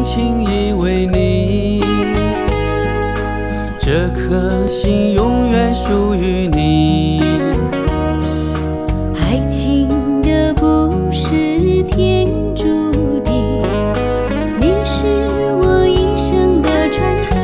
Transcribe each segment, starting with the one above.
轻易为你，这颗心永远属于你。 爱情的故事天注定，你是我一生的传奇。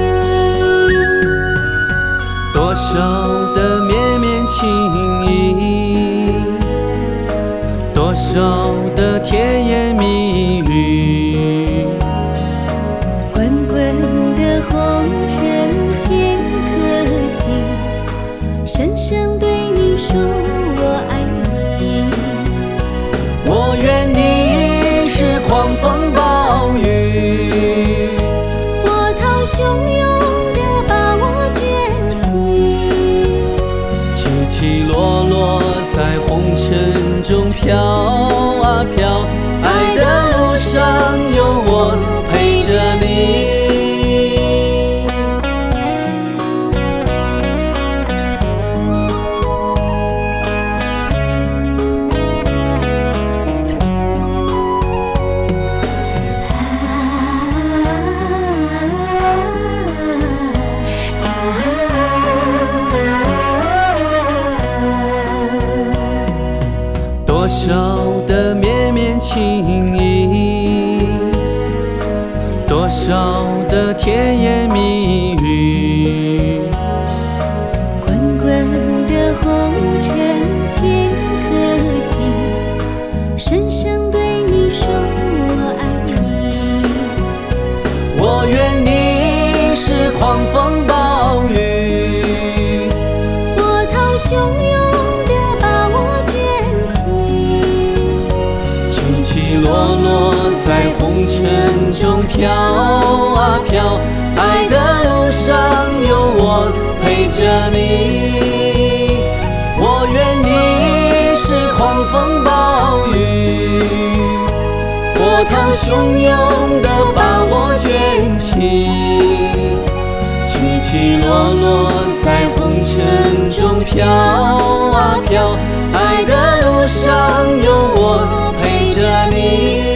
多少的绵绵情意，多少的甜言蜜语， 滚滚的红尘千颗心，深深对你说我爱你。 我愿你是狂风暴雨， 波涛汹涌地把我卷起， 起起落落在红尘中飘啊飘，爱的路上有我陪着你。多少的绵绵情意，多少的甜言蜜语， 滚滚的红尘千颗心，深深对你说我爱你。 我愿你是狂风暴雨， 波涛汹涌地把我卷起， 起起落落在红尘中飘啊飘，爱的路上有我陪着你。我愿你是狂风暴雨，波涛汹涌地把我卷起，起起落落在红尘中飘啊飘，爱的路上有我陪着你。